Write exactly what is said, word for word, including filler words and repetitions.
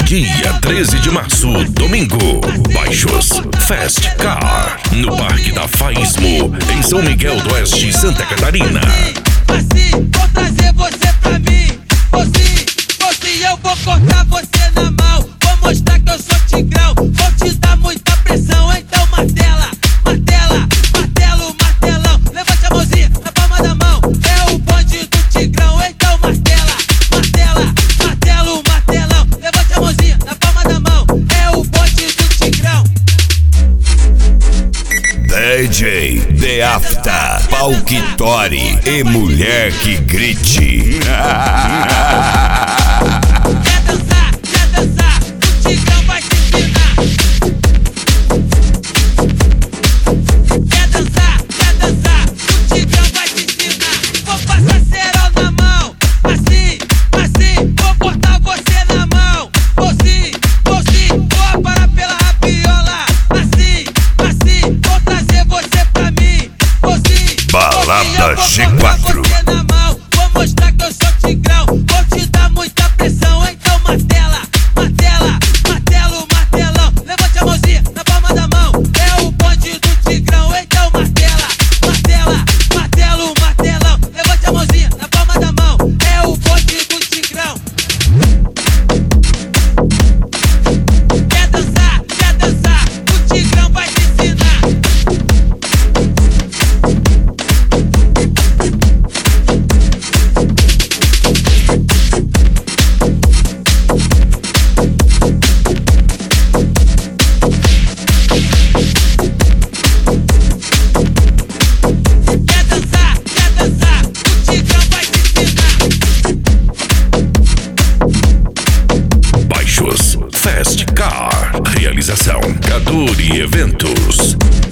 Dia treze de março, domingo. Baixos Fast Car, no Parque da Faísmo, em São Miguel do Oeste, Santa Catarina. Assim, vou trazer você pra mim. Assim, assim, eu vou cortar você na mão. Vou mostrar que eu sou tigrão. Vou te dar muita pressão, então martela, martela, martelo, martelão. Levante a mãozinha na palma da mão. É o bonde do tigrão, então martela, martela, martelo, martelão. Levante a mãozinha na palma da mão. É o bonde do tigrão. D J The Afta, Palquitori e mulher que grite. Quer dançar, quer dançar, o tigrão vai te ensinar. Quer dançar, quer dançar, o tigrão vai te ensinar. Vou passar cerol na mão, assim, assim. Vou botar você na mão, vou sim, vou sim. Vou parar pela rabiola, assim, assim. Vou trazer você pra mim, vou sim, Balada vou sim. G Eu vou botar quatro. você na mão, vou mostrar que eu sou tigrão. Vou te dar muita pressão, então martela, martela, martelo, martelão. Levante a mãozinha na palma da mão. É o bonde do tigrão, então martela, martela, martelo, martelão. Levante a mãozinha na palma da mão. É o bonde do tigrão. Quer dançar, quer dançar, o tigrão vai te ensinar. Quer dançar, quer dançar, o tigrão vai te ensinar. Baixos Fast Car, realização Caduri Eventos.